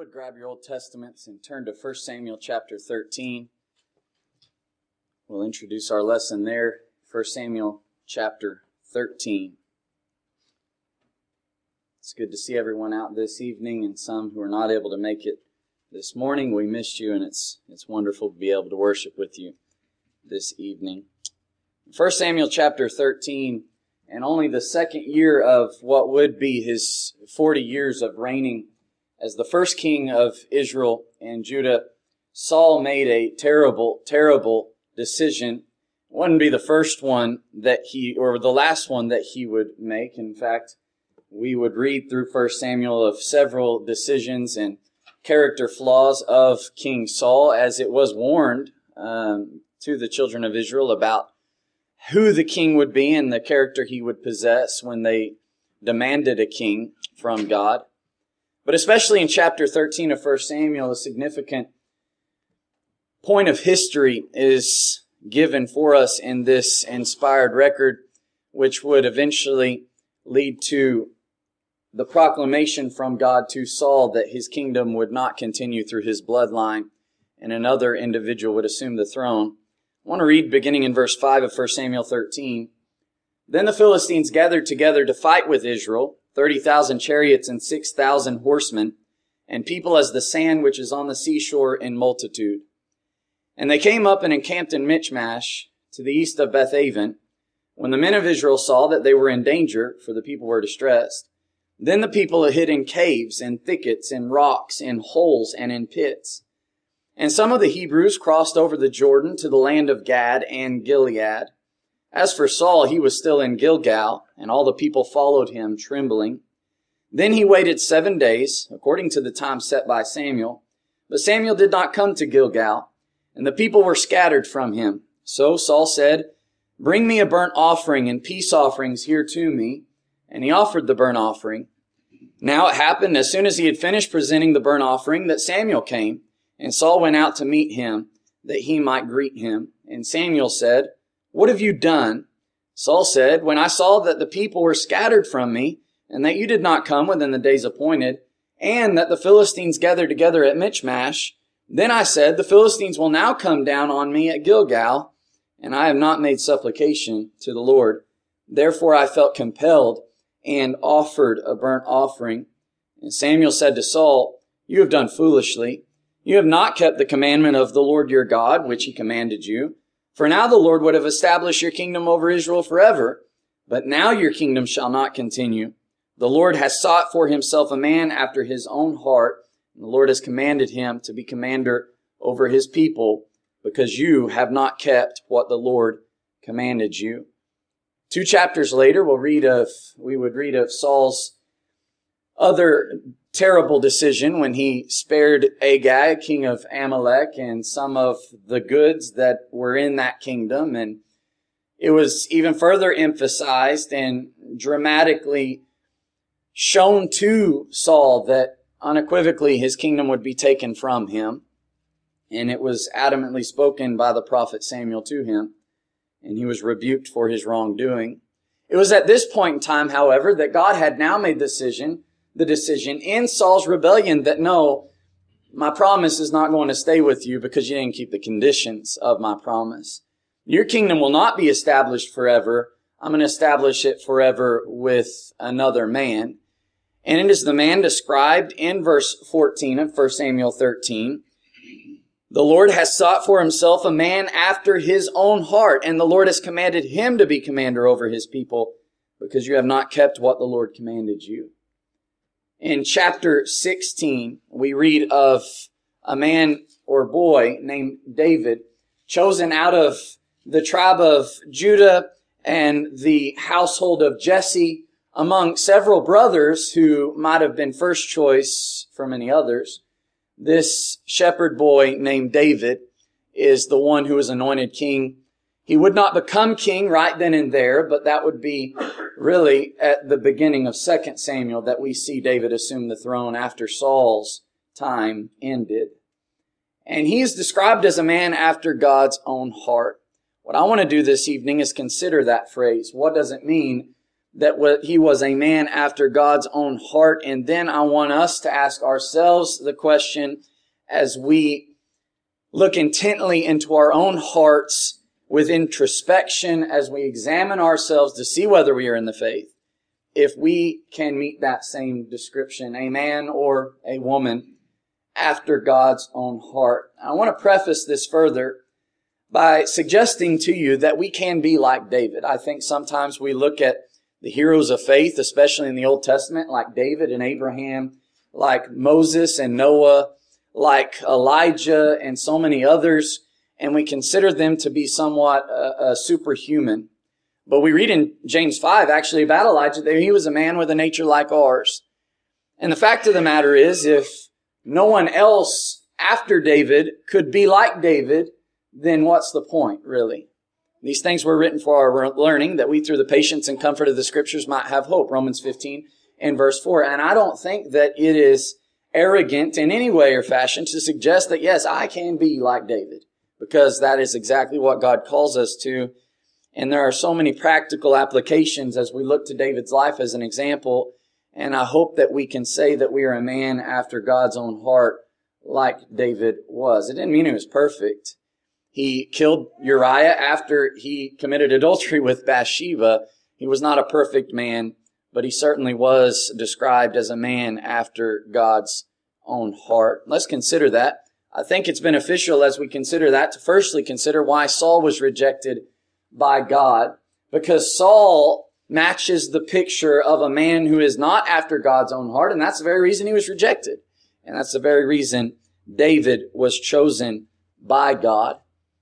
would grab your Old Testaments and turn to 1 Samuel chapter 13. We'll introduce our lesson there, 1 Samuel chapter 13. It's good to see everyone out this evening and some who are not able to make it this morning. We missed you, and it's wonderful to be able to worship with you this evening. 1 Samuel chapter 13, and only the second year of what would be his 40 years of reigning as the first king of Israel and Judah, Saul made a terrible, terrible decision. It wouldn't be the first one or the last one that he would make. In fact, we would read through 1 Samuel of several decisions and character flaws of King Saul, as it was warned to the children of Israel about who the king would be and the character he would possess when they demanded a king from God. But especially in chapter 13 of 1 Samuel, a significant point of history is given for us in this inspired record, which would eventually lead to the proclamation from God to Saul that his kingdom would not continue through his bloodline and another individual would assume the throne. I want to read beginning in verse 5 of 1 Samuel 13. Then the Philistines gathered together to fight with Israel, 30,000 chariots and 6,000 horsemen, and people as the sand which is on the seashore in multitude. And they came up and encamped in Michmash, to the east of Bethaven. When the men of Israel saw that they were in danger, for the people were distressed, then the people hid in caves and thickets and rocks, in holes and in pits. And some of the Hebrews crossed over the Jordan to the land of Gad and Gilead. As for Saul, he was still in Gilgal, and all the people followed him, trembling. Then he waited 7 days, according to the time set by Samuel. But Samuel did not come to Gilgal, and the people were scattered from him. So Saul said, "Bring me a burnt offering and peace offerings here to me." And he offered the burnt offering. Now it happened, as soon as he had finished presenting the burnt offering, that Samuel came, and Saul went out to meet him, that he might greet him. And Samuel said, "What have you done?" Saul said, "When I saw that the people were scattered from me, and that you did not come within the days appointed, and that the Philistines gathered together at Michmash, then I said, the Philistines will now come down on me at Gilgal, and I have not made supplication to the Lord. Therefore I felt compelled and offered a burnt offering." And Samuel said to Saul, "You have done foolishly. You have not kept the commandment of the Lord your God, which he commanded you. For now the Lord would have established your kingdom over Israel forever. But now your kingdom shall not continue. The Lord has sought for himself a man after his own heart, and the Lord has commanded him to be commander over his people, because you have not kept what the Lord commanded you." 2 chapters later, we would read of Saul's other terrible decision when he spared Agag, king of Amalek, and some of the goods that were in that kingdom. And it was even further emphasized and dramatically shown to Saul that unequivocally his kingdom would be taken from him. And it was adamantly spoken by the prophet Samuel to him, and he was rebuked for his wrongdoing. It was at this point in time, however, that God had now made the decision in Saul's rebellion that no, my promise is not going to stay with you because you didn't keep the conditions of my promise. Your kingdom will not be established forever. I'm going to establish it forever with another man. And it is the man described in verse 14 of 1 Samuel 13. The Lord has sought for himself a man after his own heart, and the Lord has commanded him to be commander over his people, because you have not kept what the Lord commanded you. In chapter 16, we read of a man or boy named David, chosen out of the tribe of Judah and the household of Jesse, among several brothers who might have been first choice for many others. This shepherd boy named David is the one who was anointed king. He would not become king right then and there, but that would be really at the beginning of 2 Samuel that we see David assume the throne after Saul's time ended. And he is described as a man after God's own heart. What I want to do this evening is consider that phrase. What does it mean that he was a man after God's own heart. And then I want us to ask ourselves the question, as we look intently into our own hearts with introspection, as we examine ourselves to see whether we are in the faith, if we can meet that same description, a man or a woman after God's own heart. I want to preface this further by suggesting to you that we can be like David. I think sometimes we look at the heroes of faith, especially in the Old Testament, like David and Abraham, like Moses and Noah, like Elijah and so many others, and we consider them to be somewhat superhuman. But we read in James 5, actually, about Elijah, that he was a man with a nature like ours. And the fact of the matter is, if no one else after David could be like David, then what's the point, really? These things were written for our learning, that we through the patience and comfort of the Scriptures might have hope. Romans 15 and verse 4. And I don't think that it is arrogant in any way or fashion to suggest that, yes, I can be like David, because that is exactly what God calls us to. And there are so many practical applications as we look to David's life as an example. And I hope that we can say that we are a man after God's own heart like David was. It didn't mean he was perfect. He killed Uriah after he committed adultery with Bathsheba. He was not a perfect man, but he certainly was described as a man after God's own heart. Let's consider that. I think it's beneficial as we consider that to firstly consider why Saul was rejected by God, because Saul matches the picture of a man who is not after God's own heart, and that's the very reason he was rejected. And that's the very reason David was chosen by God.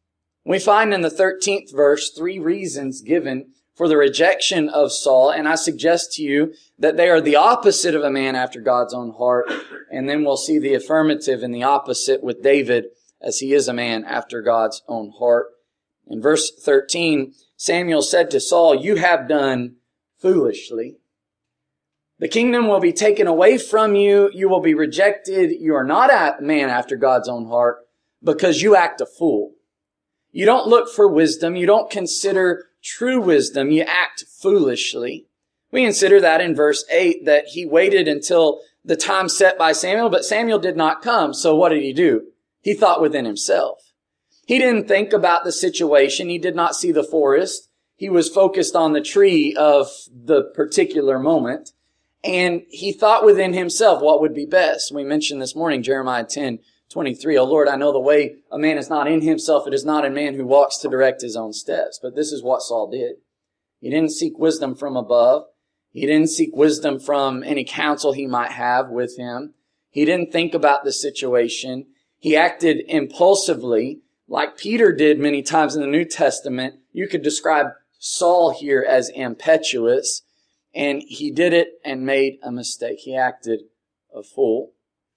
We find in the 13th verse 3 reasons given for the rejection of Saul, and I suggest to you that they are the opposite of a man after God's own heart, and then we'll see the affirmative and the opposite with David, as he is a man after God's own heart. In verse 13, Samuel said to Saul, "You have done foolishly. The kingdom will be taken away from you. You will be rejected. You are not a man after God's own heart because you act a fool. You don't look for wisdom. You don't consider true wisdom. You act foolishly." We consider that in verse 8, that he waited until the time set by Samuel, but Samuel did not come. So what did he do? He thought within himself. He didn't think about the situation. He did not see the forest. He was focused on the tree of the particular moment. And he thought within himself what would be best. We mentioned this morning, Jeremiah 10:23. "O Lord, I know the way a man is not in himself. It is not in man who walks to direct his own steps." But this is what Saul did. He didn't seek wisdom from above. He didn't seek wisdom from any counsel he might have with him. He didn't think about the situation. He acted impulsively, like Peter did many times in the New Testament. You could describe Saul here as impetuous, and he did it and made a mistake. He acted a fool.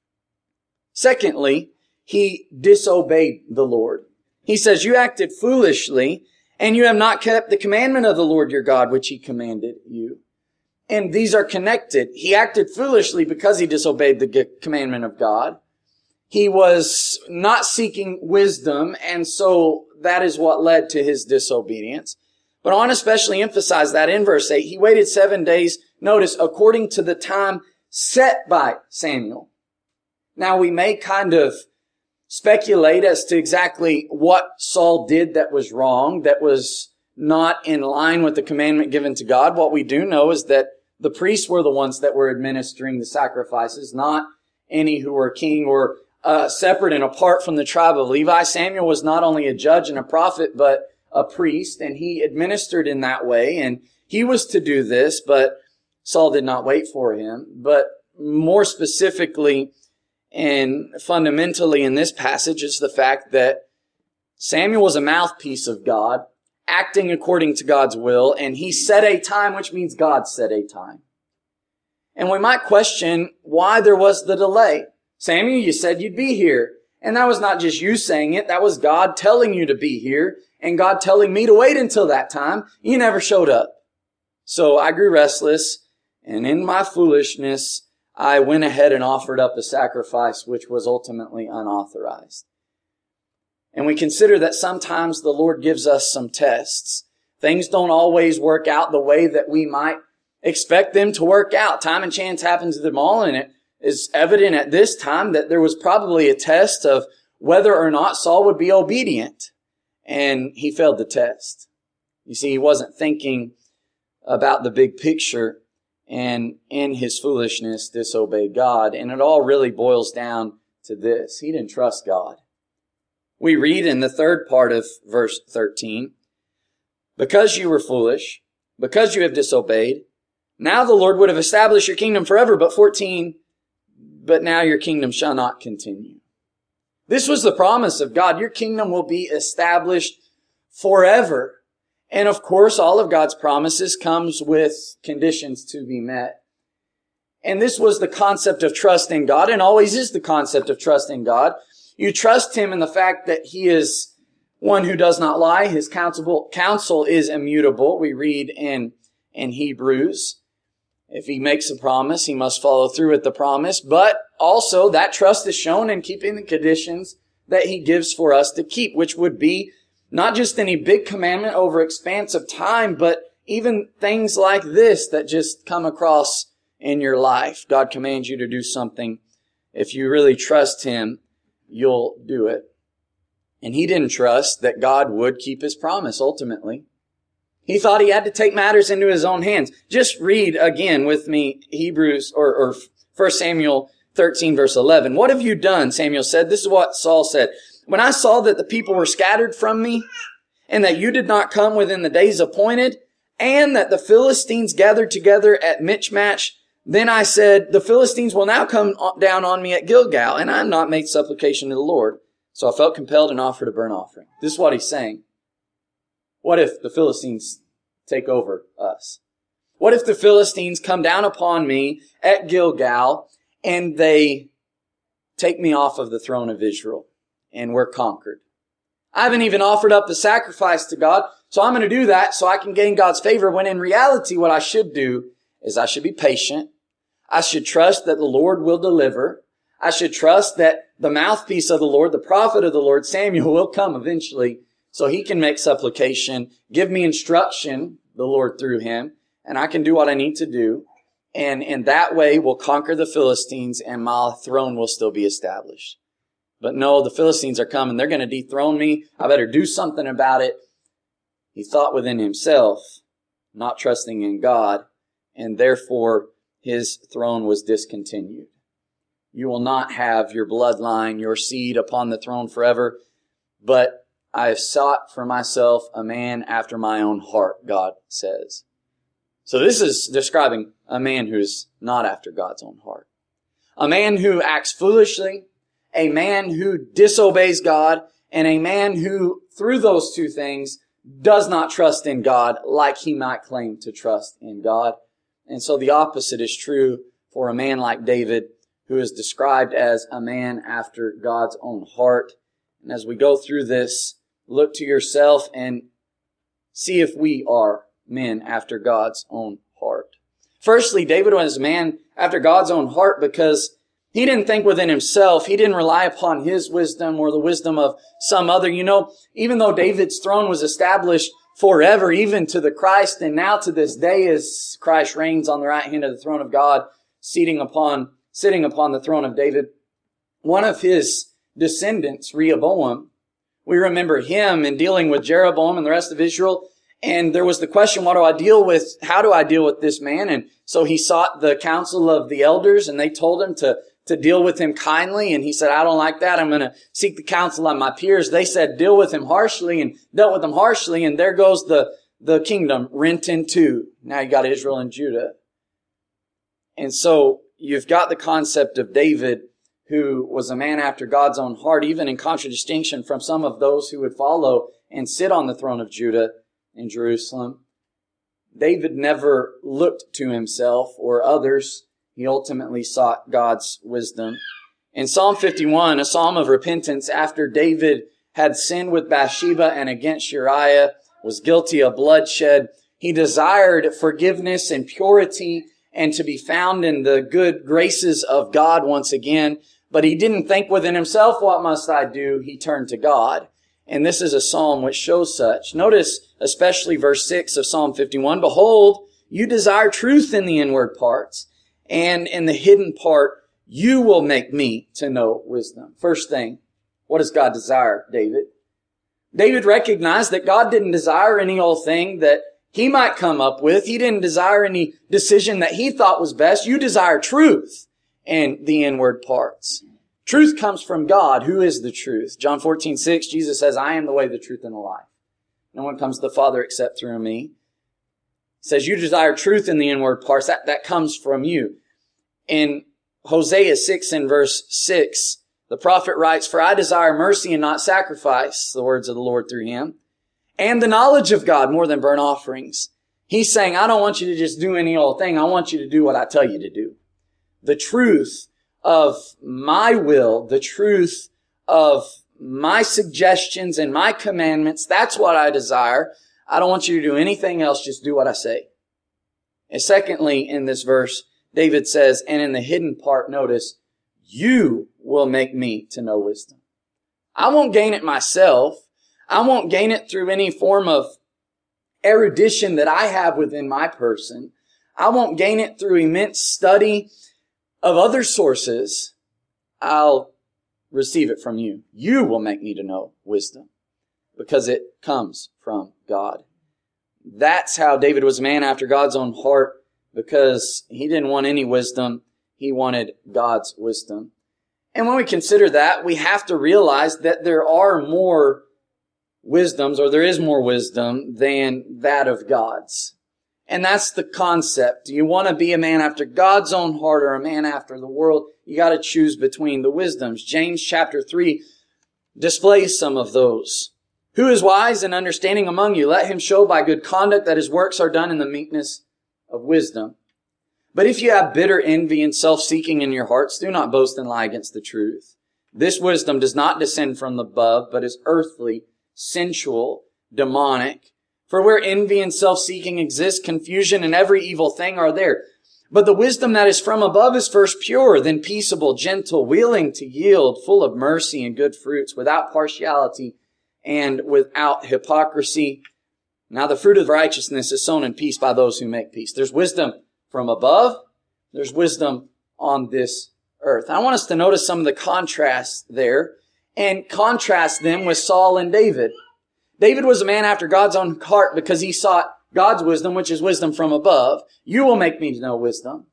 Secondly, he disobeyed the Lord. He says, "You acted foolishly, and you have not kept the commandment of the Lord your God, which he commanded you." And these are connected. He acted foolishly because he disobeyed the commandment of God. He was not seeking wisdom, and so that is what led to his disobedience. But I want to especially emphasize that in verse 8, he waited 7 days, notice, according to the time set by Samuel. Now, we may kind of speculate as to exactly what Saul did that was wrong, that was not in line with the commandment given to God. What we do know is that the priests were the ones that were administering the sacrifices, not any who were king or separate and apart from the tribe of Levi. Samuel was not only a judge and a prophet, but a priest, and he administered in that way, and he was to do this, but Saul did not wait for him. But more specifically and fundamentally in this passage is the fact that Samuel was a mouthpiece of God, acting according to God's will, and he set a time, which means God set a time. And we might question why there was the delay. Samuel, you said you'd be here. And that was not just you saying it. That was God telling you to be here and God telling me to wait until that time. You never showed up. So I grew restless, and in my foolishness, I went ahead and offered up a sacrifice which was ultimately unauthorized. And we consider that sometimes the Lord gives us some tests. Things don't always work out the way that we might expect them to work out. Time and chance happens to them all, and it is evident at this time that there was probably a test of whether or not Saul would be obedient. And he failed the test. You see, he wasn't thinking about the big picture, and in his foolishness disobeyed God. And it all really boils down to this. He didn't trust God. We read in the third part of verse 13, because you were foolish, because you have disobeyed, now the Lord would have established your kingdom forever. But 14, but now your kingdom shall not continue. This was the promise of God. Your kingdom will be established forever. And of course, all of God's promises comes with conditions to be met. And this was the concept of trust in God, and always is the concept of trust in God. You trust Him in the fact that He is one who does not lie. His counsel is immutable. We read in Hebrews. If He makes a promise, He must follow through with the promise. But also that trust is shown in keeping the conditions that He gives for us to keep, which would be not just any big commandment over expanse of time, but even things like this that just come across in your life. God commands you to do something. If you really trust Him, you'll do it. And he didn't trust that God would keep His promise ultimately. He thought he had to take matters into his own hands. Just read again with me Hebrews or 1 Samuel 13 verse 11. What have you done? Samuel said. This is what Saul said. When I saw that the people were scattered from me, and that you did not come within the days appointed, and that the Philistines gathered together at Michmash, then I said, the Philistines will now come down on me at Gilgal, and I have not made supplication to the Lord. So I felt compelled and offered a burnt offering. This is what he's saying. What if the Philistines take over us? What if the Philistines come down upon me at Gilgal and they take me off of the throne of Israel and we're conquered? I haven't even offered up the sacrifice to God, so I'm going to do that so I can gain God's favor, when in reality what I should do is I should be patient. I should trust that the Lord will deliver. I should trust that the mouthpiece of the Lord, the prophet of the Lord, Samuel, will come eventually so he can make supplication, give me instruction, the Lord through him, and I can do what I need to do. And in that way, we'll conquer the Philistines and my throne will still be established. But no, the Philistines are coming. They're going to dethrone me. I better do something about it. He thought within himself, not trusting in God, and therefore his throne was discontinued. You will not have your bloodline, your seed upon the throne forever, but I have sought for myself a man after my own heart, God says. So this is describing a man who's not after God's own heart. A man who acts foolishly, a man who disobeys God, and a man who, through those two things, does not trust in God like he might claim to trust in God. And so the opposite is true for a man like David, who is described as a man after God's own heart. And as we go through this, look to yourself and see if we are men after God's own heart. Firstly, David was a man after God's own heart because he didn't think within himself. He didn't rely upon his wisdom or the wisdom of some other. You know, even though David's throne was established forever, even to the Christ, and now to this day as Christ reigns on the right hand of the throne of God, sitting upon the throne of David, one of his descendants, Rehoboam, we remember him in dealing with Jeroboam and the rest of Israel. And there was the question, how do I deal with this man? And so he sought the counsel of the elders, and they told him to deal with him kindly. And he said, I don't like that. I'm going to seek the counsel of my peers. They said, deal with him harshly, and dealt with him harshly. And there goes the kingdom rent in two. Now you got Israel and Judah. And so you've got the concept of David, who was a man after God's own heart, even in contradistinction from some of those who would follow and sit on the throne of Judah in Jerusalem. David never looked to himself or others. He ultimately sought God's wisdom. In Psalm 51, a psalm of repentance, after David had sinned with Bathsheba and against Uriah, was guilty of bloodshed, he desired forgiveness and purity and to be found in the good graces of God once again. But he didn't think within himself, what must I do? He turned to God. And this is a psalm which shows such. Notice especially verse 6 of Psalm 51. Behold, You desire truth in the inward parts, and in the hidden part, you will make me to know wisdom. First thing, what does God desire, David? David recognized that God didn't desire any old thing that he might come up with. He didn't desire any decision that he thought was best. You desire truth in the inward parts. Truth comes from God. Who is the truth? John 14:6, Jesus says, I am the way, the truth, and the life. No one comes to the Father except through me. He says, you desire truth in the inward parts. That comes from you. In Hosea 6 and verse 6, the prophet writes, for I desire mercy and not sacrifice, the words of the Lord through him, and the knowledge of God more than burnt offerings. He's saying, I don't want you to just do any old thing. I want you to do what I tell you to do. The truth of my will, the truth of my suggestions and my commandments, that's what I desire. I don't want you to do anything else. Just do what I say. And secondly, in this verse, David says, and in the hidden part, notice, you will make me to know wisdom. I won't gain it myself. I won't gain it through any form of erudition that I have within my person. I won't gain it through immense study of other sources. I'll receive it from you. You will make me to know wisdom because it comes from God. That's how David was a man after God's own heart, because he didn't want any wisdom. He wanted God's wisdom. And when we consider that, we have to realize that there are more wisdoms, or there is more wisdom than that of God's. And that's the concept. Do you want to be a man after God's own heart or a man after the world? You got to choose between the wisdoms. James chapter 3 displays some of those. Who is wise and understanding among you? Let him show by good conduct that his works are done in the meekness of wisdom. But if you have bitter envy and self-seeking in your hearts, do not boast and lie against the truth. This wisdom does not descend from above, but is earthly, sensual, demonic. For where envy and self-seeking exist, confusion and every evil thing are there. But the wisdom that is from above is first pure, then peaceable, gentle, willing to yield, full of mercy and good fruits, without partiality and without hypocrisy. Now the fruit of righteousness is sown in peace by those who make peace. There's wisdom from above. There's wisdom on this earth. I want us to notice some of the contrasts there and contrast them with Saul and David. David was a man after God's own heart because he sought God's wisdom, which is wisdom from above. You will make me to know wisdom.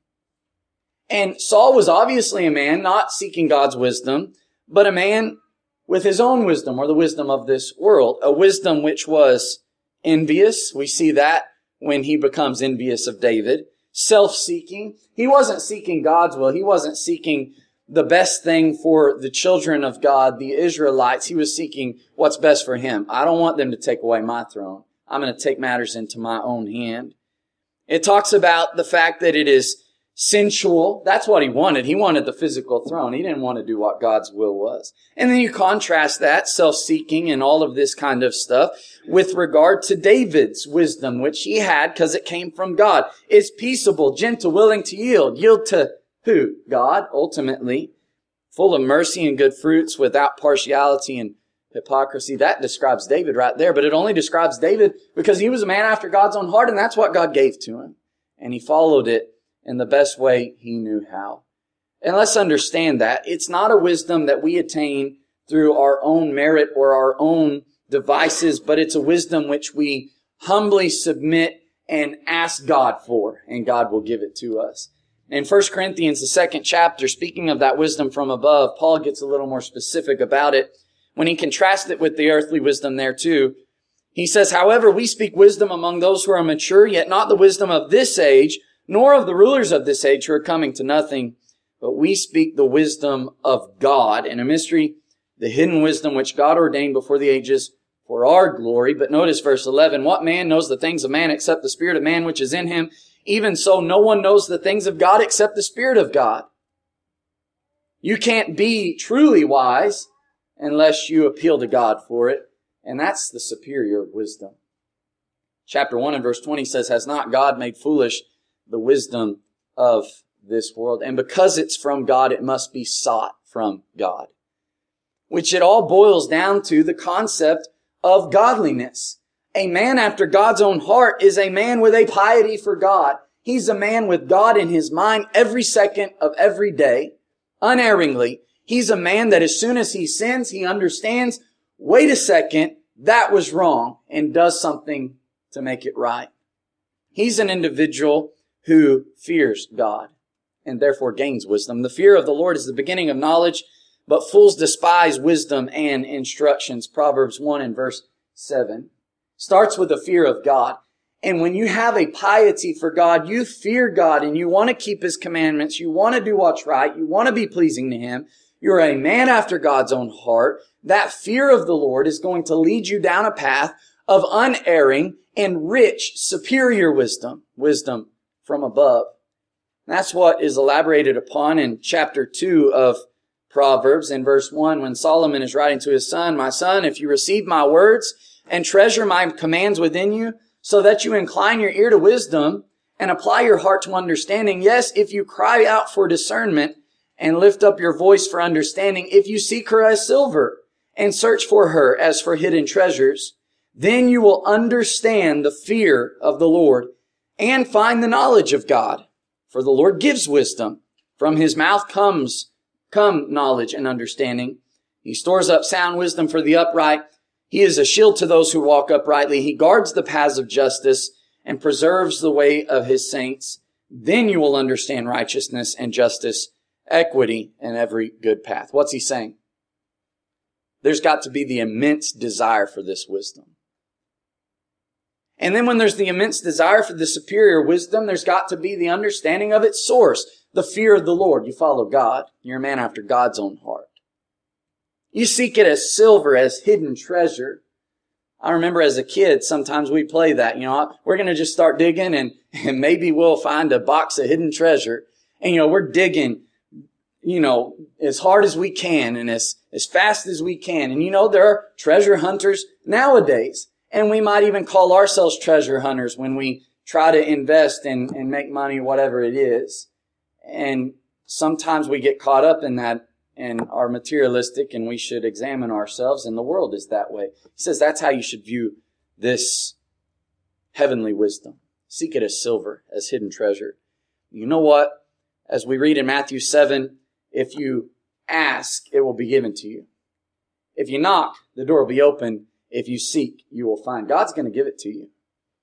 And Saul was obviously a man not seeking God's wisdom, but a man with his own wisdom, or the wisdom of this world. A wisdom which was envious. We see that when he becomes envious of David. Self-seeking. He wasn't seeking God's will. He wasn't seeking the best thing for the children of God, the Israelites. He was seeking what's best for him. I don't want them to take away my throne. I'm going to take matters into my own hand. It talks about the fact that it is sensual. That's what he wanted. He wanted the physical throne. He didn't want to do what God's will was. And then you contrast that, self-seeking and all of this kind of stuff, with regard to David's wisdom, which he had because it came from God. It's peaceable, gentle, willing to yield. Yield to who? God, ultimately. Full of mercy and good fruits, without partiality and hypocrisy. That describes David right there. But it only describes David because he was a man after God's own heart, and that's what God gave to him. And he followed it in the best way he knew how. And let's understand that. It's not a wisdom that we attain through our own merit or our own devices, but it's a wisdom which we humbly submit and ask God for, and God will give it to us. In 1 Corinthians, the 2nd chapter, speaking of that wisdom from above, Paul gets a little more specific about it. When he contrasts it with the earthly wisdom there too, he says, however, we speak wisdom among those who are mature, yet not the wisdom of this age, nor of the rulers of this age who are coming to nothing, but we speak the wisdom of God in a mystery, the hidden wisdom which God ordained before the ages for our glory. But notice verse 11, what man knows the things of man except the spirit of man which is in him? Even so, no one knows the things of God except the Spirit of God. You can't be truly wise unless you appeal to God for it. And that's the superior wisdom. Chapter 1 and verse 20 says, has not God made foolish the wisdom of this world? And because it's from God, it must be sought from God. Which it all boils down to the concept of godliness. A man after God's own heart is a man with a piety for God. He's a man with God in his mind every second of every day, unerringly. He's a man that as soon as he sins, he understands, wait a second, that was wrong, and does something to make it right. He's an individual who fears God and therefore gains wisdom. The fear of the Lord is the beginning of knowledge, but fools despise wisdom and instructions. Proverbs 1 and verse 7 starts with the fear of God. And when you have a piety for God, you fear God and you want to keep His commandments, you want to do what's right, you want to be pleasing to Him, you're a man after God's own heart. That fear of the Lord is going to lead you down a path of unerring and rich, superior wisdom from above. That's what is elaborated upon in chapter 2 of Proverbs in verse 1 when Solomon is writing to his son, "My son, if you receive my words and treasure my commands within you, so that you incline your ear to wisdom and apply your heart to understanding. Yes, if you cry out for discernment and lift up your voice for understanding, if you seek her as silver and search for her as for hidden treasures, then you will understand the fear of the Lord and find the knowledge of God. For the Lord gives wisdom. From His mouth come knowledge and understanding. He stores up sound wisdom for the upright. He is a shield to those who walk uprightly. He guards the paths of justice and preserves the way of His saints. Then you will understand righteousness and justice, equity, and every good path." What's he saying? There's got to be the immense desire for this wisdom. And then when there's the immense desire for the superior wisdom, there's got to be the understanding of its source, the fear of the Lord. You follow God. You're a man after God's own heart. You seek it as silver, as hidden treasure. I remember as a kid, sometimes we play that. We're going to just start digging and maybe we'll find a box of hidden treasure. And, we're digging, as hard as we can and as fast as we can. And, there are treasure hunters nowadays. And we might even call ourselves treasure hunters when we try to invest and make money, whatever it is. And sometimes we get caught up in that and are materialistic, and we should examine ourselves, and the world is that way. He says that's how you should view this heavenly wisdom. Seek it as silver, as hidden treasure. You know what? As we read in Matthew 7, if you ask, it will be given to you. If you knock, the door will be open. If you seek, you will find. God's going to give it to you.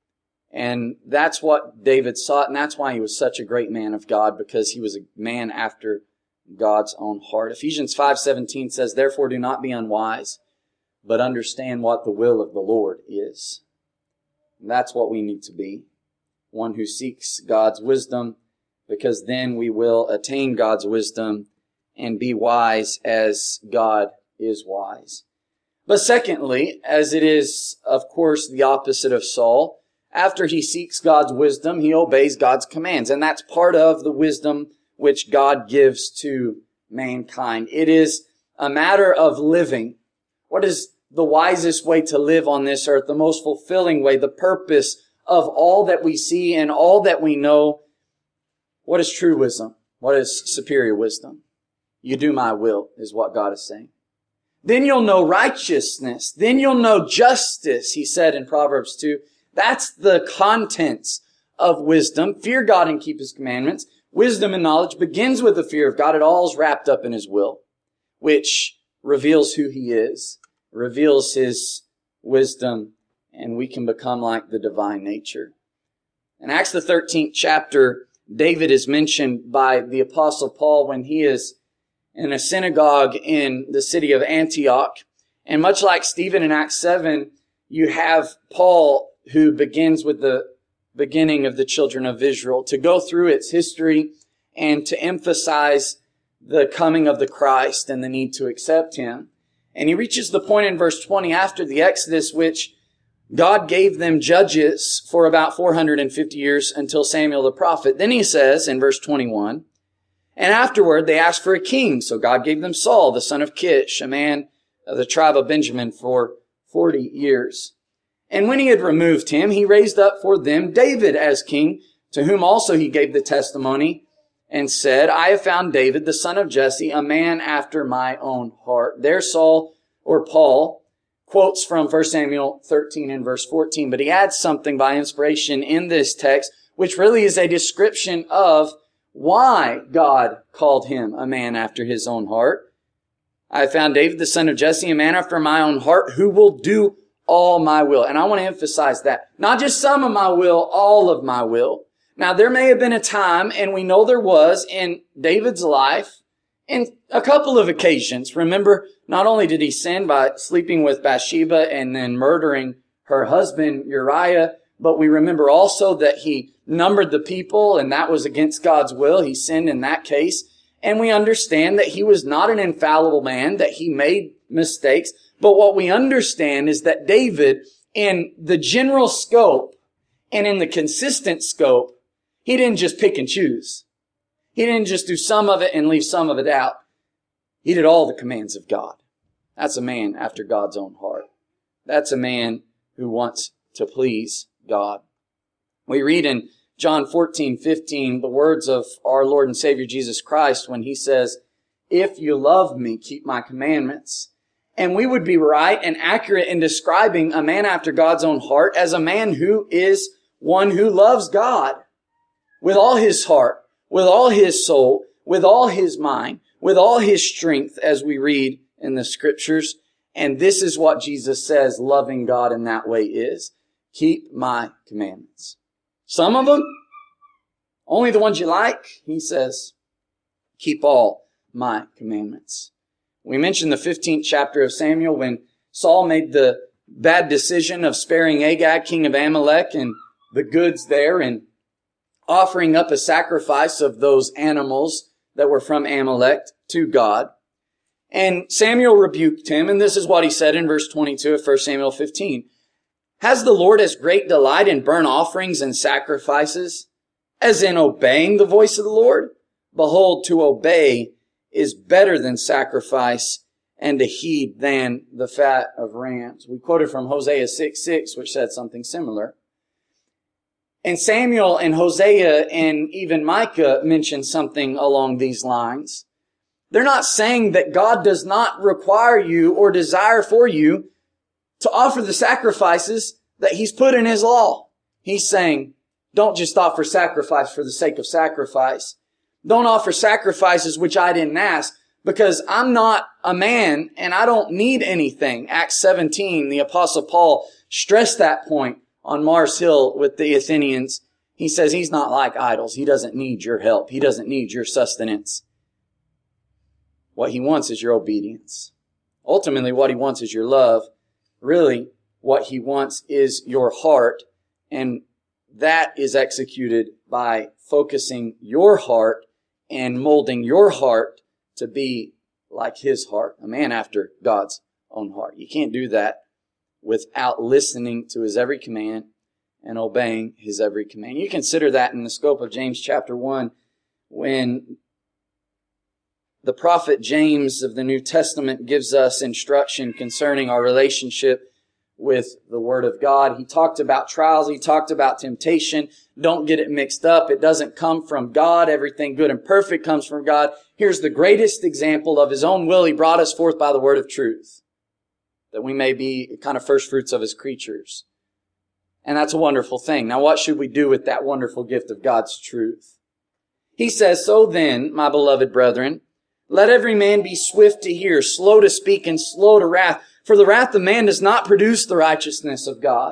And that's what David sought, and that's why he was such a great man of God, because he was a man after God's own heart. Ephesians 5:17 says, "Therefore do not be unwise, but understand what the will of the Lord is." And that's what we need to be. One who seeks God's wisdom, because then we will attain God's wisdom and be wise as God is wise. But secondly, as it is, of course, the opposite of Saul, after he seeks God's wisdom, he obeys God's commands. And that's part of the wisdom which God gives to mankind. It is a matter of living. What is the wisest way to live on this earth? The most fulfilling way, the purpose of all that we see and all that we know. What is true wisdom? What is superior wisdom? You do my will, is what God is saying. Then you'll know righteousness. Then you'll know justice, he said in Proverbs 2. That's the contents of wisdom. Fear God and keep His commandments. Wisdom and knowledge begins with the fear of God. It all is wrapped up in His will, which reveals who He is, reveals His wisdom, and we can become like the divine nature. In Acts the 13th chapter, David is mentioned by the Apostle Paul when he is in a synagogue in the city of Antioch. And much like Stephen in Acts 7, you have Paul who begins with the beginning of the children of Israel to go through its history and to emphasize the coming of the Christ and the need to accept Him. And he reaches the point in verse 20 after the Exodus, which God gave them judges for about 450 years until Samuel the prophet. Then he says in verse 21, "And afterward they asked for a king. So God gave them Saul, the son of Kish, a man of the tribe of Benjamin, for 40 years. And when he had removed him, he raised up for them David as king, to whom also he gave the testimony and said, I have found David, the son of Jesse, a man after my own heart." There Saul, or Paul, quotes from 1 Samuel 13 and verse 14, but he adds something by inspiration in this text, which really is a description of why God called him a man after his own heart. I found David, the son of Jesse, a man after my own heart, who will do all my will. And I want to emphasize that. Not just some of my will, all of my will. Now, there may have been a time, and we know there was in David's life, in a couple of occasions. Remember, not only did he sin by sleeping with Bathsheba and then murdering her husband Uriah, but we remember also that he numbered the people, and that was against God's will. He sinned in that case. And we understand that he was not an infallible man, that he made mistakes. But what we understand is that David, in the general scope and in the consistent scope, he didn't just pick and choose. He didn't just do some of it and leave some of it out. He did all the commands of God. That's a man after God's own heart. That's a man who wants to please God. We read in John 14:15 the words of our Lord and Savior Jesus Christ when he says, "If you love me, keep my commandments." And we would be right and accurate in describing a man after God's own heart as a man who is one who loves God with all his heart, with all his soul, with all his mind, with all his strength, as we read in the scriptures. And this is what Jesus says loving God in that way is. Keep my commandments. Some of them, only the ones you like, he says, keep all my commandments. We mentioned the 15th chapter of Samuel when Saul made the bad decision of sparing Agag, king of Amalek, and the goods there, and offering up a sacrifice of those animals that were from Amalek to God. And Samuel rebuked him, and this is what he said in verse 22 of 1 Samuel 15. Has the Lord as great delight in burnt offerings and sacrifices as in obeying the voice of the Lord? Behold, to obey is better than sacrifice, and to heed than the fat of rams. We quoted from Hosea 6:6, which said something similar. And Samuel and Hosea and even Micah mention something along these lines. They're not saying that God does not require you or desire for you to offer the sacrifices that He's put in His law. He's saying, don't just offer sacrifice for the sake of sacrifice. Don't offer sacrifices which I didn't ask, because I'm not a man and I don't need anything. Acts 17, the Apostle Paul stressed that point on Mars Hill with the Athenians. He says he's not like idols. He doesn't need your help. He doesn't need your sustenance. What he wants is your obedience. Ultimately, what he wants is your love. Really, what he wants is your heart, and that is executed by focusing your heart and molding your heart to be like his heart, a man after God's own heart. You can't do that without listening to his every command and obeying his every command. You consider that in the scope of James chapter 1, when the prophet James of the New Testament gives us instruction concerning our relationship with the Word of God. He talked about trials. He talked about temptation. Don't get it mixed up. It doesn't come from God. Everything good and perfect comes from God. Here's the greatest example of His own will. He brought us forth by the word of truth, that we may be kind of first fruits of His creatures. And that's a wonderful thing. Now, what should we do with that wonderful gift of God's truth? He says, so then, my beloved brethren, let every man be swift to hear, slow to speak, and slow to wrath. For the wrath of man does not produce the righteousness of God.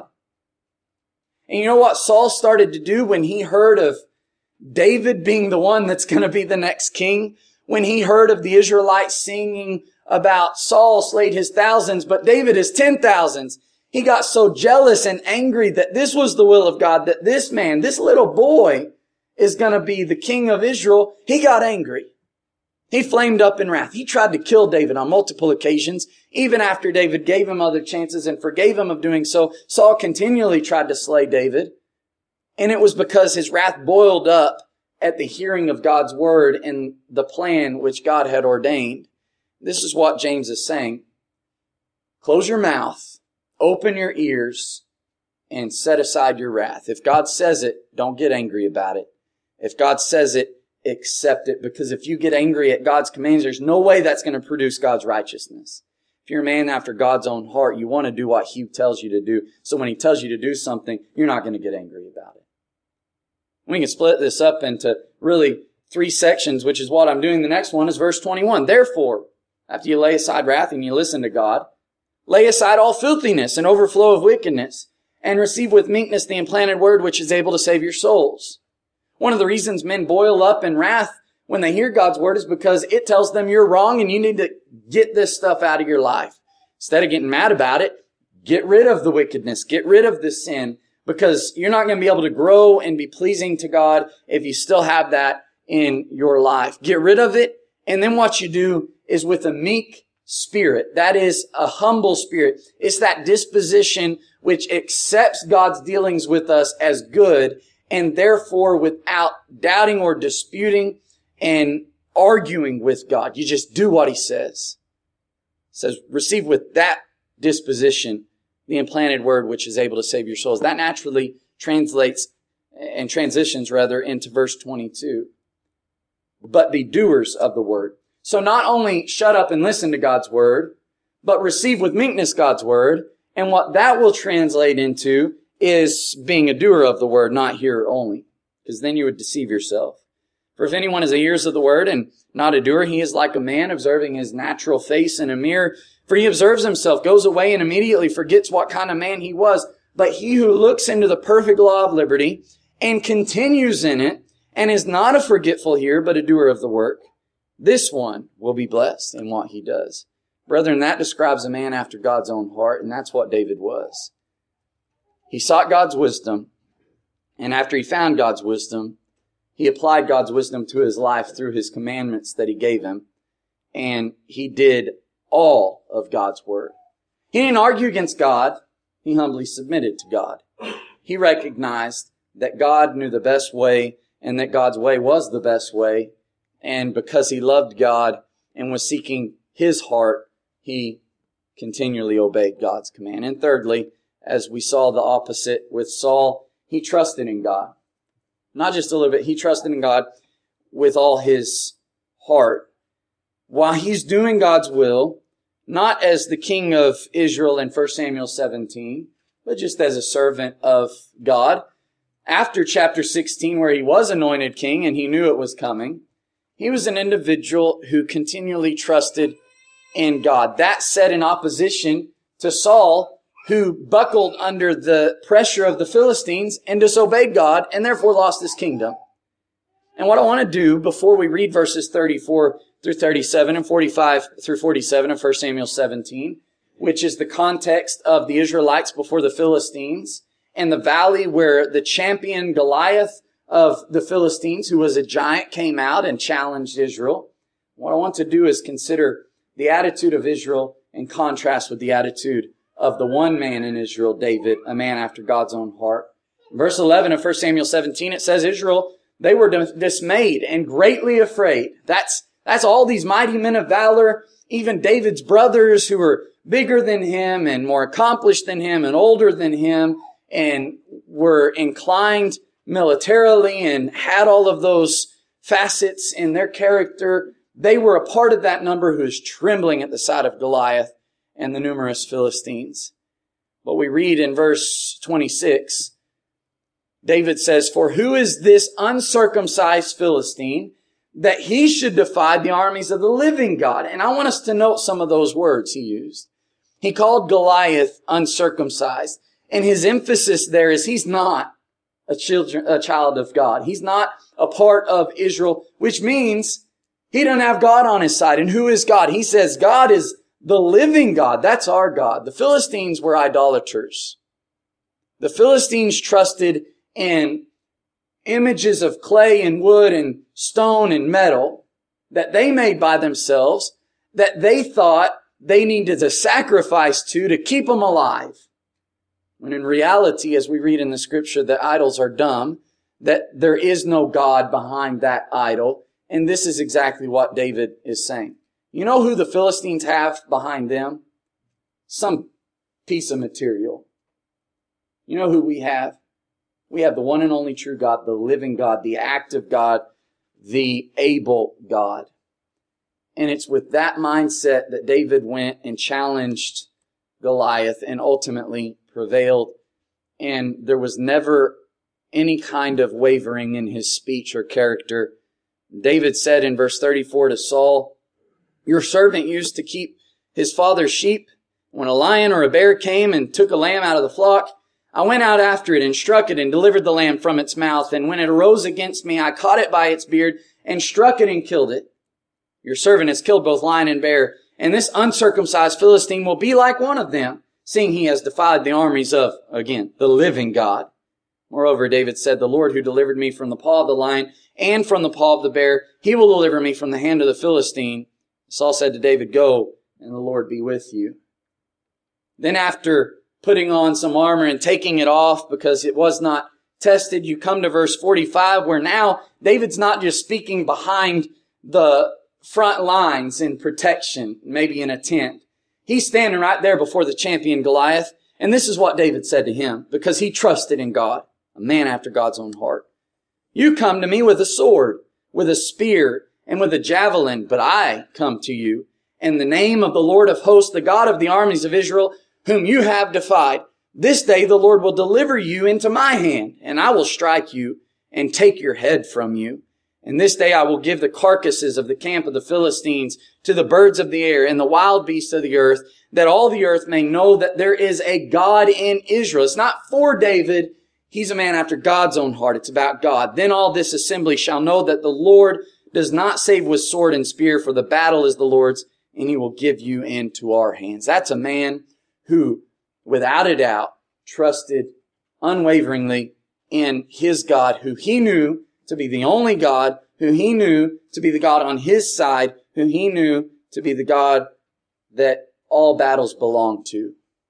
And you know what Saul started to do when he heard of David being the one that's going to be the next king? When he heard of the Israelites singing about Saul slayed his thousands, but David his 10,000s. He got so jealous and angry that this was the will of God, that this man, this little boy, is going to be the king of Israel. He got angry. He flamed up in wrath. He tried to kill David on multiple occasions. Even after David gave him other chances and forgave him of doing so, Saul continually tried to slay David. And it was because his wrath boiled up at the hearing of God's word and the plan which God had ordained. This is what James is saying. Close your mouth, open your ears, and set aside your wrath. If God says it, don't get angry about it. If God says it, accept it, because if you get angry at God's commands, there's no way that's going to produce God's righteousness. If you're a man after God's own heart, you want to do what He tells you to do. So when He tells you to do something, you're not going to get angry about it. We can split this up into really 3 sections, which is what I'm doing. The next one is verse 21. Therefore, after you lay aside wrath and you listen to God, lay aside all filthiness and overflow of wickedness, and receive with meekness the implanted word which is able to save your souls. One of the reasons men boil up in wrath when they hear God's word is because it tells them you're wrong and you need to get this stuff out of your life. Instead of getting mad about it, get rid of the wickedness, get rid of the sin, because you're not going to be able to grow and be pleasing to God if you still have that in your life. Get rid of it, and then what you do is with a meek spirit. That is a humble spirit. It's that disposition which accepts God's dealings with us as good, and therefore without doubting or disputing and arguing with God. You just do what He says. It says, receive with that disposition the implanted word which is able to save your souls. That naturally translates and transitions rather into verse 22. But be doers of the word. So not only shut up and listen to God's word, but receive with meekness God's word. And what that will translate into is being a doer of the word, not hearer only. Because then you would deceive yourself. For if anyone is a hearer of the word and not a doer, he is like a man observing his natural face in a mirror. For he observes himself, goes away, and immediately forgets what kind of man he was. But he who looks into the perfect law of liberty and continues in it, and is not a forgetful hearer, but a doer of the work, this one will be blessed in what he does. Brethren, that describes a man after God's own heart, and that's what David was. He sought God's wisdom, and after he found God's wisdom, he applied God's wisdom to his life through his commandments that He gave him, and he did all of God's word. He didn't argue against God. He humbly submitted to God. He recognized that God knew the best way and that God's way was the best way. And because he loved God and was seeking His heart, he continually obeyed God's command. And thirdly, as we saw the opposite with Saul, he trusted in God. Not just a little bit, he trusted in God with all his heart. While he's doing God's will, not as the king of Israel in 1 Samuel 17, but just as a servant of God. After chapter 16, where he was anointed king and he knew it was coming, he was an individual who continually trusted in God. That set in opposition to Saul, who buckled under the pressure of the Philistines and disobeyed God and therefore lost his kingdom. And what I want to do before we read verses 34 through 37 and 45 through 47 of 1 Samuel 17, which is the context of the Israelites before the Philistines and the valley where the champion Goliath of the Philistines, who was a giant, came out and challenged Israel. What I want to do is consider the attitude of Israel in contrast with the attitude of the one man in Israel, David, a man after God's own heart. In verse 11 of 1 Samuel 17, it says Israel, they were dismayed and greatly afraid. That's all these mighty men of valor, even David's brothers who were bigger than him and more accomplished than him and older than him and were inclined militarily and had all of those facets in their character. They were a part of that number who was trembling at the sight of Goliath and the numerous Philistines. But we read in verse 26, David says, "For who is this uncircumcised Philistine that he should defy the armies of the living God?" And I want us to note some of those words he used. He called Goliath uncircumcised. And his emphasis there is he's not a child of God. He's not a part of Israel, which means he doesn't have God on his side. And who is God? He says God is the living God. That's our God. The Philistines were idolaters. The Philistines trusted in images of clay and wood and stone and metal that they made by themselves, that they thought they needed to sacrifice to keep them alive. When in reality, as we read in the scripture, that idols are dumb, that there is no God behind that idol. And this is exactly what David is saying. You know who the Philistines have behind them? Some piece of material. You know who we have? We have the one and only true God, the living God, the active God, the able God. And it's with that mindset that David went and challenged Goliath and ultimately prevailed. And there was never any kind of wavering in his speech or character. David said in verse 34 to Saul, "Your servant used to keep his father's sheep. When a lion or a bear came and took a lamb out of the flock, I went out after it and struck it and delivered the lamb from its mouth. And when it arose against me, I caught it by its beard and struck it and killed it. Your servant has killed both lion and bear, and this uncircumcised Philistine will be like one of them, seeing he has defied the armies of," again, "the living God." Moreover, David said, "The Lord who delivered me from the paw of the lion and from the paw of the bear, he will deliver me from the hand of the Philistine." Saul said to David, "Go, and the Lord be with you." Then after putting on some armor and taking it off because it was not tested, you come to verse 45, where now David's not just speaking behind the front lines in protection, maybe in a tent. He's standing right there before the champion Goliath. And this is what David said to him, because he trusted in God, a man after God's own heart. "You come to me with a sword, with a spear, and with a javelin, but I come to you in the name of the Lord of hosts, the God of the armies of Israel, whom you have defied. This day the Lord will deliver you into my hand, and I will strike you and take your head from you. And this day I will give the carcasses of the camp of the Philistines to the birds of the air and the wild beasts of the earth, that all the earth may know that there is a God in Israel." It's not for David. He's a man after God's own heart. It's about God. "Then all this assembly shall know that the Lord does not save with sword and spear, for the battle is the Lord's, and he will give you into our hands." That's a man who, without a doubt, trusted unwaveringly in his God, who he knew to be the only God, who he knew to be the God on his side, who he knew to be the God that all battles belong to.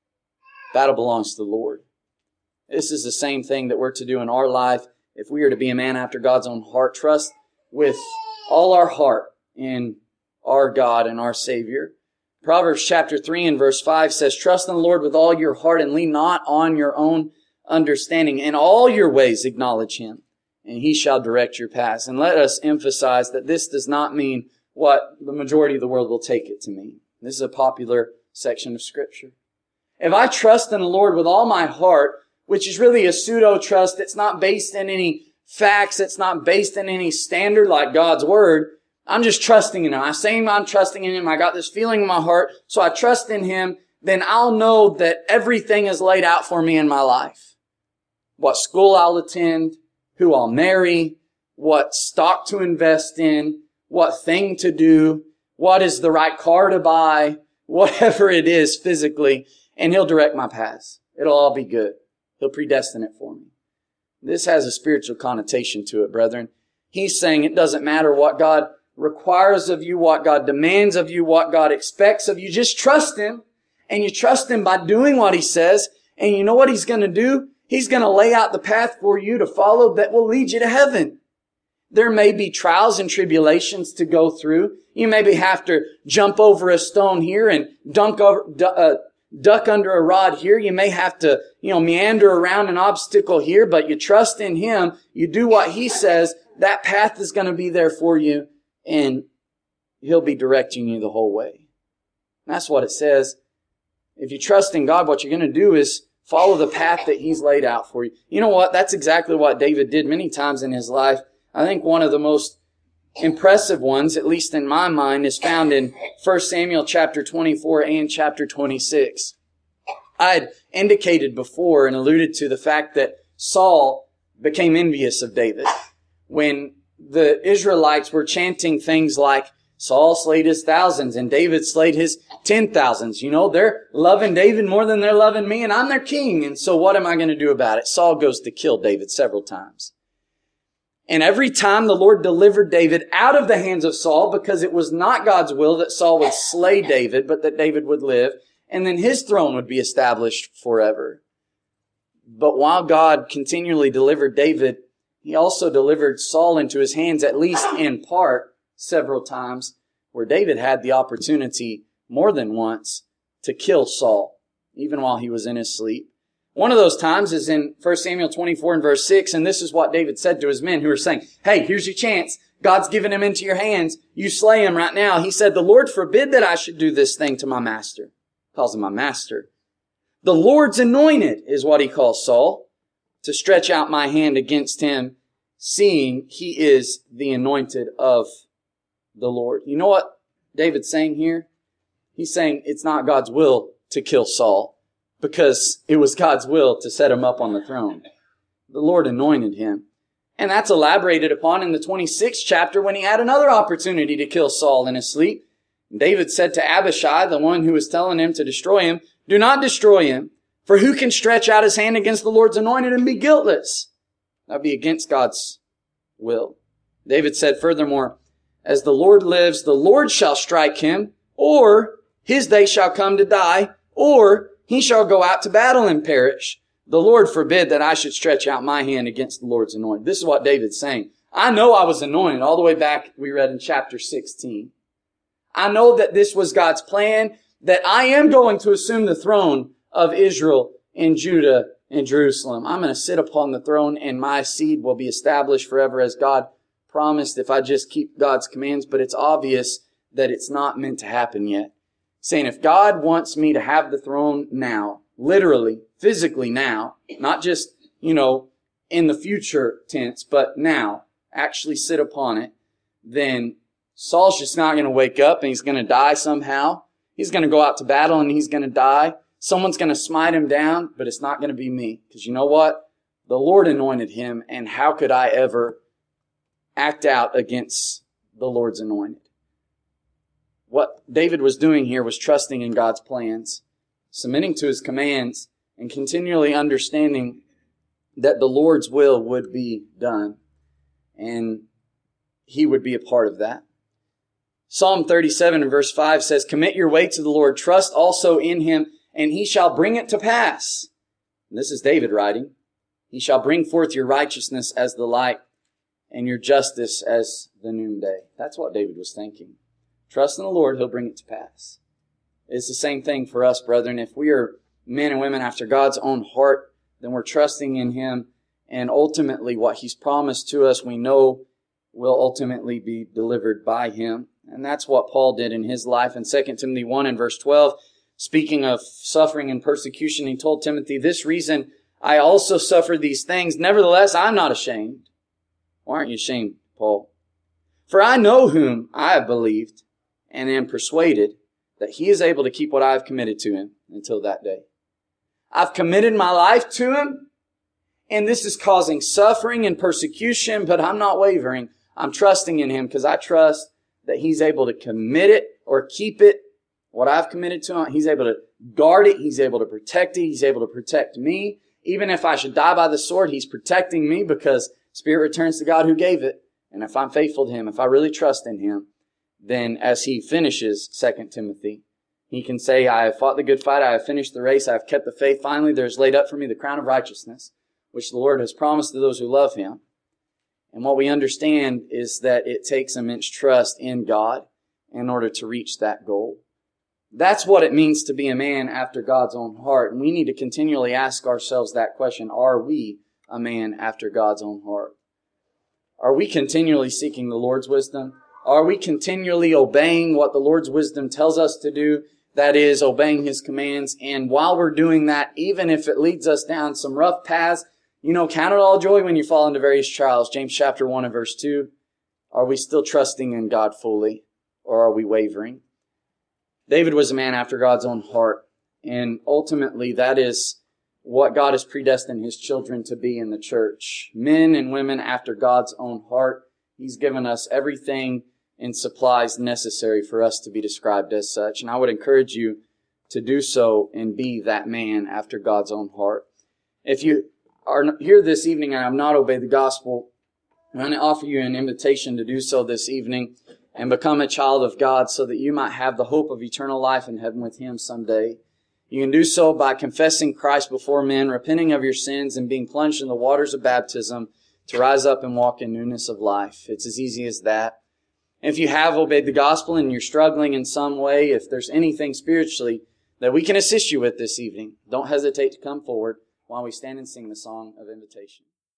Battle belongs to the Lord. This is the same thing that we're to do in our life if we are to be a man after God's own heart. Trust with all our heart in our God and our Savior. Proverbs chapter 3 and verse 5 says, "Trust in the Lord with all your heart and lean not on your own understanding. In all your ways acknowledge him, and he shall direct your paths." And let us emphasize that this does not mean what the majority of the world will take it to mean. This is a popular section of Scripture. If I trust in the Lord with all my heart, which is really a pseudo-trust, it's not based in any facts, it's not based in any standard like God's Word, I'm just trusting in him. I'm saying I'm trusting in him. I got this feeling in my heart, so I trust in him. Then I'll know that everything is laid out for me in my life. What school I'll attend, who I'll marry, what stock to invest in, what thing to do, what is the right car to buy, whatever it is physically, and he'll direct my paths. It'll all be good. He'll predestine it for me. This has a spiritual connotation to it, brethren. He's saying it doesn't matter what God requires of you, what God demands of you, what God expects of you. Just trust him. And you trust him by doing what he says. And you know what he's going to do? He's going to lay out the path for you to follow that will lead you to heaven. There may be trials and tribulations to go through. You maybe have to jump over a stone here and duck under a rod here. You may have to, meander around an obstacle here, but you trust in him. You do what he says. That path is going to be there for you, and he'll be directing you the whole way. And that's what it says. If you trust in God, what you're going to do is follow the path that he's laid out for you. You know what? That's exactly what David did many times in his life. I think one of the most impressive ones, at least in my mind, is found in 1 Samuel chapter 24 and chapter 26. I had indicated before and alluded to the fact that Saul became envious of David when the Israelites were chanting things like, Saul slayed his thousands and David slayed his 10,000s. They're loving David more than they're loving me, and I'm their king. And so what am I going to do about it? Saul goes to kill David several times. And every time the Lord delivered David out of the hands of Saul, because it was not God's will that Saul would slay David, but that David would live, and then his throne would be established forever. But while God continually delivered David, he also delivered Saul into his hands, at least in part, several times, where David had the opportunity more than once to kill Saul, even while he was in his sleep. One of those times is in 1 Samuel 24 and verse 6, and this is what David said to his men who were saying, hey, here's your chance. God's given him into your hands. You slay him right now. He said, the Lord forbid that I should do this thing to my master. Calls him my master. The Lord's anointed is what he calls Saul, to stretch out my hand against him, seeing he is the anointed of the Lord. You know what David's saying here? He's saying it's not God's will to kill Saul, because it was God's will to set him up on the throne. The Lord anointed him. And that's elaborated upon in the 26th chapter when he had another opportunity to kill Saul in his sleep. David said to Abishai, the one who was telling him to destroy him, do not destroy him, for who can stretch out his hand against the Lord's anointed and be guiltless? That would be against God's will. David said furthermore, as the Lord lives, the Lord shall strike him, or his day shall come to die, or he shall go out to battle and perish. The Lord forbid that I should stretch out my hand against the Lord's anointed. This is what David's saying. I know I was anointed all the way back, we read in chapter 16. I know that this was God's plan, that I am going to assume the throne of Israel and Judah and Jerusalem. I'm going to sit upon the throne and my seed will be established forever as God promised if I just keep God's commands. But it's obvious that it's not meant to happen yet. Saying if God wants me to have the throne now, literally, physically now, not just, in the future tense, but now, actually sit upon it, then Saul's just not going to wake up and he's going to die somehow. He's going to go out to battle and he's going to die. Someone's going to smite him down, but it's not going to be me. Because you know what? The Lord anointed him, and how could I ever act out against the Lord's anointed? What David was doing here was trusting in God's plans, submitting to his commands, and continually understanding that the Lord's will would be done. And he would be a part of that. Psalm 37 and verse 5 says, commit your way to the Lord, trust also in him, and he shall bring it to pass. And this is David writing. He shall bring forth your righteousness as the light, and your justice as the noonday. That's what David was thinking. Trust in the Lord, he'll bring it to pass. It's the same thing for us, brethren. If we are men and women after God's own heart, then we're trusting in him, and ultimately what he's promised to us, we know will ultimately be delivered by him. And that's what Paul did in his life. In 2 Timothy 1 and verse 12, speaking of suffering and persecution, he told Timothy, this reason I also suffer these things. Nevertheless, I'm not ashamed. Why aren't you ashamed, Paul? For I know whom I have believed and am persuaded that he is able to keep what I have committed to him until that day. I've committed my life to him, and this is causing suffering and persecution, but I'm not wavering. I'm trusting in him because I trust that he's able to commit it or keep it, what I've committed to him. He's able to guard it. He's able to protect it. He's able to protect me. Even if I should die by the sword, he's protecting me because spirit returns to God who gave it. And if I'm faithful to him, if I really trust in him, then as he finishes 2 Timothy, he can say, I have fought the good fight. I have finished the race. I have kept the faith. Finally, there's laid up for me the crown of righteousness, which the Lord has promised to those who love him. And what we understand is that it takes immense trust in God in order to reach that goal. That's what it means to be a man after God's own heart. And we need to continually ask ourselves that question. Are we a man after God's own heart? Are we continually seeking the Lord's wisdom? Are we continually obeying what the Lord's wisdom tells us to do? That is, obeying his commands. And while we're doing that, even if it leads us down some rough paths, count it all joy when you fall into various trials. James chapter 1 and verse 2. Are we still trusting in God fully, or are we wavering? David was a man after God's own heart. And ultimately, that is what God has predestined his children to be in the church. Men and women after God's own heart. He's given us everything and supplies necessary for us to be described as such. And I would encourage you to do so and be that man after God's own heart. If you are here this evening and have not obeyed the gospel, I'm going to offer you an invitation to do so this evening and become a child of God so that you might have the hope of eternal life in heaven with him someday. You can do so by confessing Christ before men, repenting of your sins, and being plunged in the waters of baptism to rise up and walk in newness of life. It's as easy as that. If you have obeyed the gospel and you're struggling in some way, if there's anything spiritually that we can assist you with this evening, don't hesitate to come forward. while we stand and sing the song of invitation.